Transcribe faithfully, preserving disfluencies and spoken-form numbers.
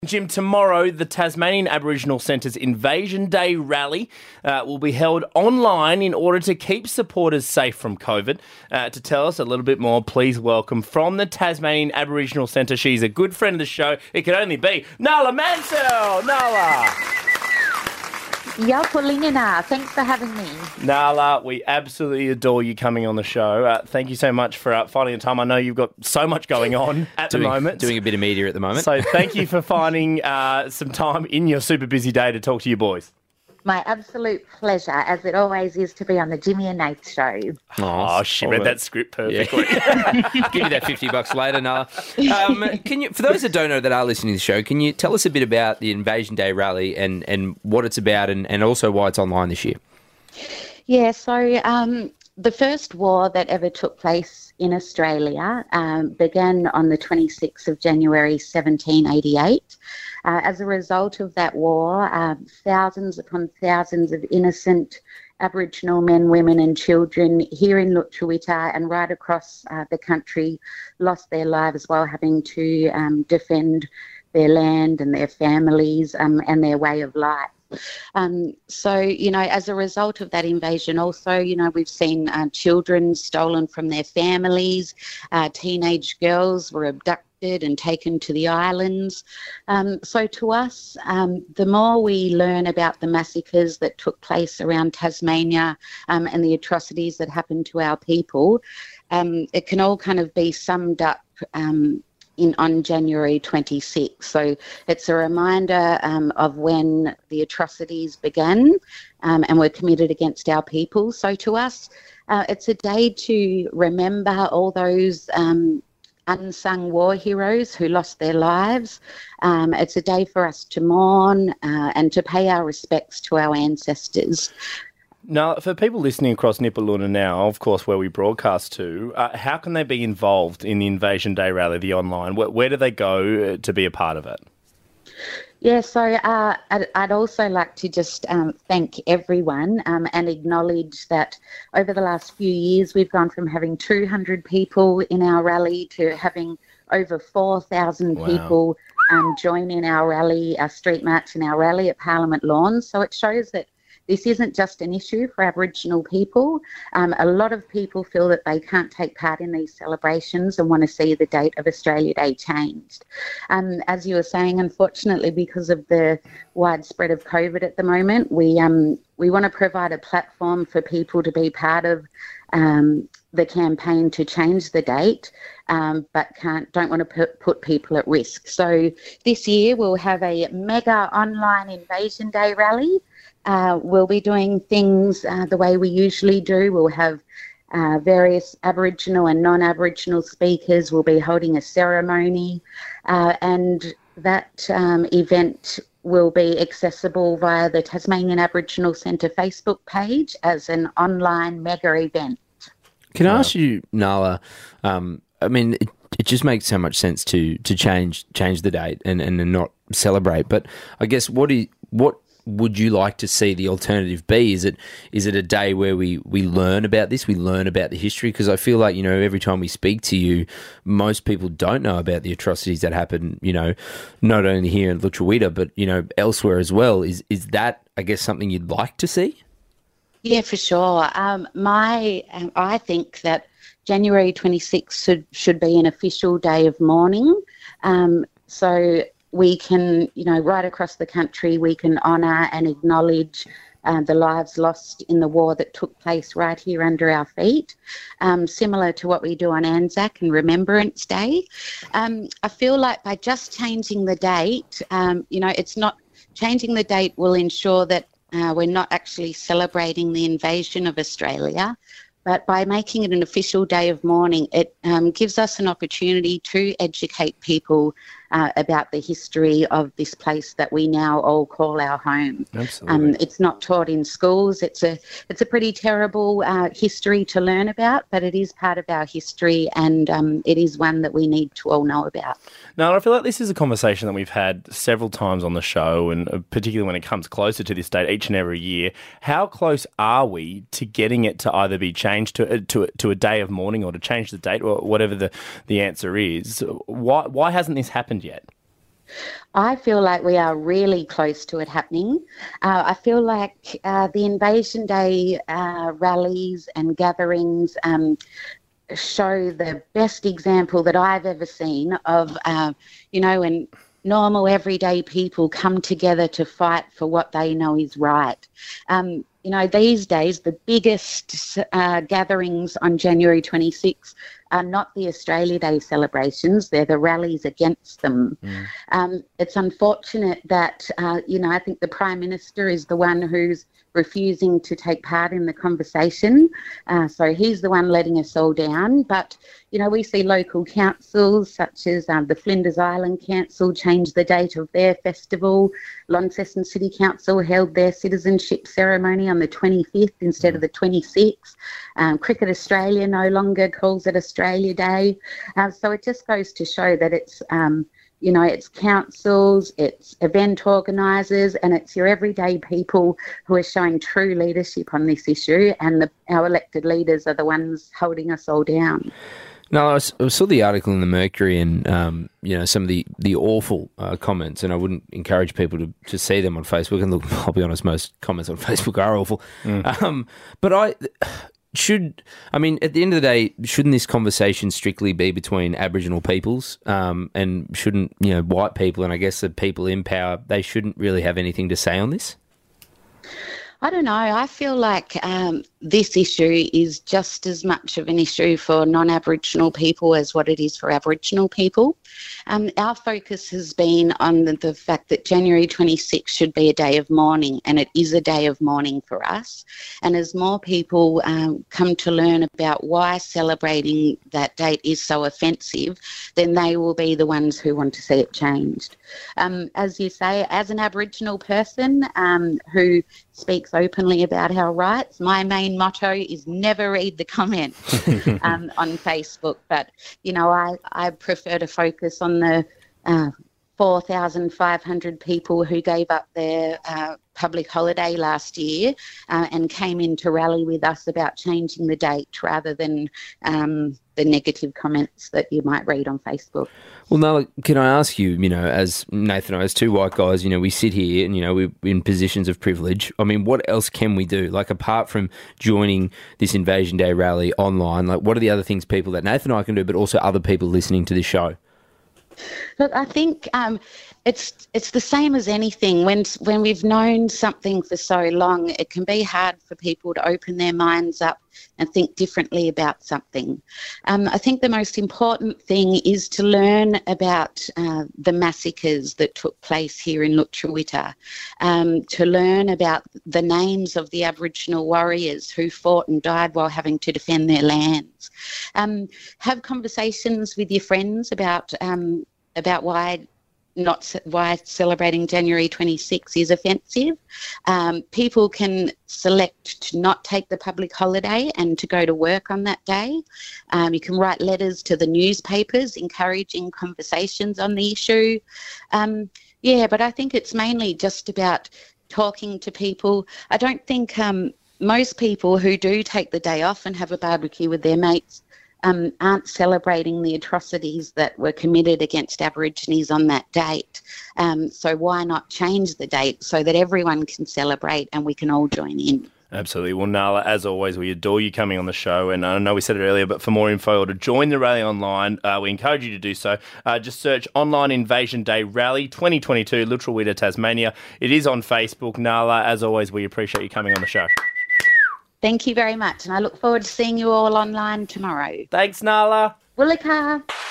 Jim, tomorrow the Tasmanian Aboriginal Centre's Invasion Day rally uh, will be held online in order to keep supporters safe from COVID. Uh, to tell us a little bit more, please welcome from the Tasmanian Aboriginal Centre, she's a good friend of the show, it could only be Nala Mansell. Nala! Ya Paulina, thanks for having me. Nala, we absolutely adore you coming on the show. Uh, thank you so much for uh, finding the time. I know you've got so much going on at doing, the moment. Doing a bit of media at the moment. So thank you for finding uh, some time in your super busy day to talk to your boys. My absolute pleasure, as it always is, to be on the Jimmy and Nate show. Oh, she read that script perfectly. Yeah. Give you that fifty bucks later, Nala. Um, can you, for those that don't know that are listening to the show, can you tell us a bit about the Invasion Day rally and, and what it's about and, and also why it's online this year? Yeah, so um, the first war that ever took place in Australia um, began on the twenty-sixth of January, seventeen eighty-eight. Uh, as a result of that war, um, thousands upon thousands of innocent Aboriginal men, women and children here in Lutruwita and right across uh, the country lost their lives while having to um, defend their land and their families um, and their way of life. Um, so, you know, as a result of that invasion also, you know, we've seen uh, children stolen from their families, uh, teenage girls were abducted and taken to the islands. Um, so to us, um, the more we learn about the massacres that took place around Tasmania um, and the atrocities that happened to our people, um, it can all kind of be summed up um, in on January twenty-sixth. So it's a reminder um, of when the atrocities began um, and were committed against our people. So to us, uh, it's a day to remember all those um, unsung war heroes who lost their lives. Um, it's a day for us to mourn uh, and to pay our respects to our ancestors. Now, for people listening across Nipaluna now, of course, where we broadcast to, uh, how can they be involved in the Invasion Day rally, the online? Where, where do they go to be a part of it? Yeah, so uh, I'd, I'd also like to just um, thank everyone um, and acknowledge that over the last few years we've gone from having two hundred people in our rally to having over four thousand wow. people um, join in our rally, our street march and our rally at Parliament Lawns. So it shows that this isn't just an issue for Aboriginal people. Um, a lot of people feel that they can't take part in these celebrations and want to see the date of Australia Day changed. Um, as you were saying, unfortunately, because of the widespread of COVID at the moment, we um, we want to provide a platform for people to be part of um, the campaign to change the date, um, but can't don't want to put, put people at risk. So this year we'll have a mega online Invasion Day rally. Uh, we'll be doing things uh, the way we usually do. We'll have uh, various Aboriginal and non-Aboriginal speakers. We'll be holding a ceremony uh, and that um, event will be accessible via the Tasmanian Aboriginal Centre Facebook page as an online mega event. Can I ask you, Nala, um, I mean, it, it just makes so much sense to to change change the date and, and not celebrate, but I guess what do you, what would you like to see the alternative be? Is it is it a day where we, we learn about this, we learn about the history? Because I feel like, you know, every time we speak to you, most people don't know about the atrocities that happen, you know, not only here in Lutruwita, but, you know, elsewhere as well. Is is that, I guess, something you'd like to see? Yeah, for sure. Um, my, um, I think that January twenty-sixth should, should be an official day of mourning. Um, so we can, you know, right across the country, we can honour and acknowledge uh, the lives lost in the war that took place right here under our feet, um, similar to what we do on Anzac and Remembrance Day. Um, I feel like by just changing the date, um, you know, it's not, changing the date will ensure that uh, we're not actually celebrating the invasion of Australia, but by making it an official day of mourning, it um, gives us an opportunity to educate people uh, about the history of this place that we now all call our home. Absolutely. Um, it's not taught in schools. It's a it's a pretty terrible uh, history to learn about, but it is part of our history, and um, it is one that we need to all know about. Now, I feel like this is a conversation that we've had several times on the show, and particularly when it comes closer to this date each and every year. How close are we to getting it to either be changed to to to a day of mourning or to change the date or whatever the, the answer is? Why why hasn't this happened yet? I feel like we are really close to it happening. Uh, I feel like uh, the Invasion Day uh, rallies and gatherings um, show the best example that I've ever seen of, uh, you know, when normal everyday people come together to fight for what they know is right. Um, you know, these days, the biggest uh, gatherings on January twenty-sixth are not the Australia Day celebrations, they're the rallies against them. Mm. Um, it's unfortunate that, uh, you know, I think the Prime Minister is the one who's refusing to take part in the conversation. Uh, so he's the one letting us all down. But, you know, we see local councils such as um, the Flinders Island Council change the date of their festival. Launceston City Council held their citizenship ceremony on the twenty-fifth instead of the twenty-sixth. Um, Cricket Australia no longer calls it Australia Day. Uh, so it just goes to show that it's, um, you know, it's councils, it's event organisers, and it's your everyday people who are showing true leadership on this issue, and the, our elected leaders are the ones holding us all down. No, I saw the article in the Mercury and, um, you know, some of the, the awful uh, comments, and I wouldn't encourage people to, to see them on Facebook. And look, I'll be honest, most comments on Facebook are awful. Mm. Um, but I should, I mean, at the end of the day, shouldn't this conversation strictly be between Aboriginal peoples um, and shouldn't, you know, white people and I guess the people in power, they shouldn't really have anything to say on this? I don't know. I feel like um, this issue is just as much of an issue for non-Aboriginal people as what it is for Aboriginal people. Um, our focus has been on the, the fact that January twenty-sixth should be a day of mourning, and it is a day of mourning for us. And as more people um, come to learn about why celebrating that date is so offensive, then they will be the ones who want to see it changed. Um, as you say, as an Aboriginal person um, who speaks openly about our rights, my main motto is never read the comment um, on Facebook. But, you know, I, I prefer to focus on the uh, four thousand five hundred people who gave up their uh, public holiday last year uh, and came in to rally with us about changing the date rather than um, the negative comments that you might read on Facebook. Well, Nala, can I ask you, you know, as Nathan and I, as two white guys, you know, we sit here and, you know, we're in positions of privilege. I mean, what else can we do? Like, apart from joining this Invasion Day rally online, like, what are the other things people that Nathan and I can do, but also other people listening to this show? Look, I think um, it's it's the same as anything. When when we've known something for so long, it can be hard for people to open their minds up and think differently about something. Um, I think the most important thing is to learn about uh, the massacres that took place here in Lutruwita, um, to learn about the names of the Aboriginal warriors who fought and died while having to defend their lands. Um, have conversations with your friends about um, about why not why celebrating January twenty-sixth is offensive. Um, people can select to not take the public holiday and to go to work on that day. Um, you can write letters to the newspapers encouraging conversations on the issue. Um, yeah, but I think it's mainly just about talking to people. I don't think um, most people who do take the day off and have a barbecue with their mates Um, aren't celebrating the atrocities that were committed against Aborigines on that date. Um, so why not change the date so that everyone can celebrate and we can all join in? Absolutely. Well, Nala, as always, we adore you coming on the show. And I know we said it earlier, but for more info or to join the rally online, uh, we encourage you to do so. Uh, just search Online Invasion Day Rally twenty twenty-two, Lutruwita, Tasmania. It is on Facebook. Nala, as always, we appreciate you coming on the show. Thank you very much, and I look forward to seeing you all online tomorrow. Thanks, Nala. Woolika.